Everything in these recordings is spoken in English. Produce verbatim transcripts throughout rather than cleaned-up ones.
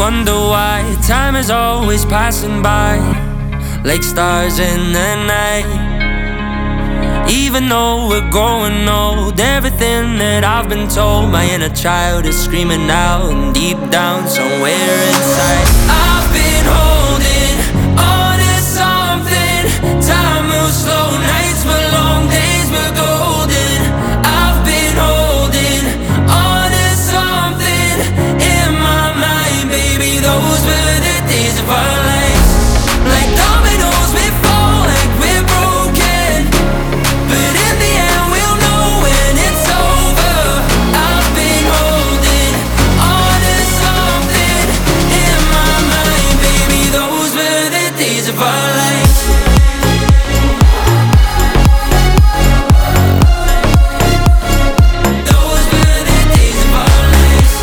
wonder why time is always passing by like stars in the night. Even though we're growing old, everything that I've been told, my inner child is screaming out, and deep down somewhere inside I've been holding on to something. Time moves slow, nights were long, days were golden. I've been holding on to something in my mind, baby. Those were the days of our lives. Like dominoes we fall, like we're broken, but in the end we'll know when it's over. I've been holding on to something in my mind, baby. Those were the days of our lives. Those were the days of our lives.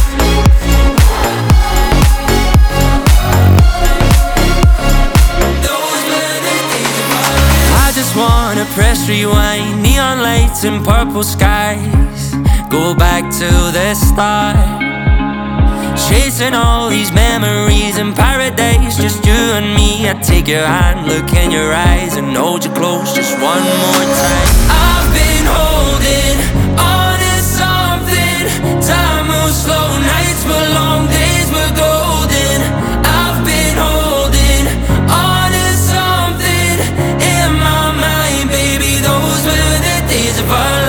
Those were the days of our lives. I just wanna press rewind, neon lights and purple skies, go back to the start. Chasing all these memories in paradise, just you and me. I take your hand, look in your eyes, and hold you close just one more time. I've been holding on to something. Time moves slow, nights were long, days were golden. I've been holding on to something in my mind, baby. Those were the days of our